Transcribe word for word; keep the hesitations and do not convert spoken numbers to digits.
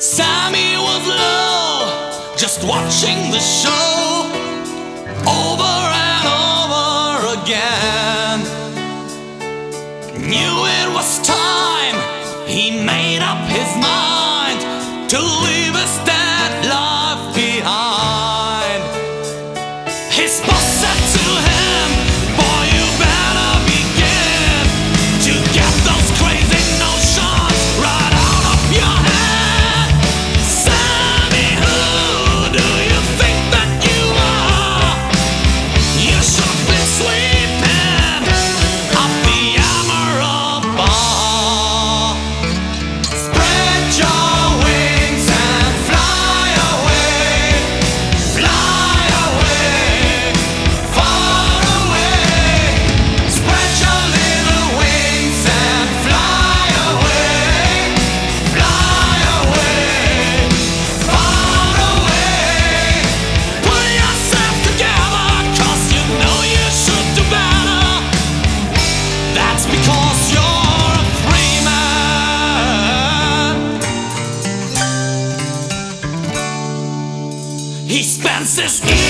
Sammy was low, just watching the show over and over again. Knew it was time, he made up his mind to leave his dead life behind. His boss said to him, "Boy, you better begin to get those crazy notions right out of your head. Sammy, who do you think that you are? You should have been sleeping up the Emerald Bar. Spread your wings and fly away, fly away, far away. Spread your little wings and fly away, fly away, far away. Pull yourself together, 'cause you know you should do better. That's because you're a free man." He spends his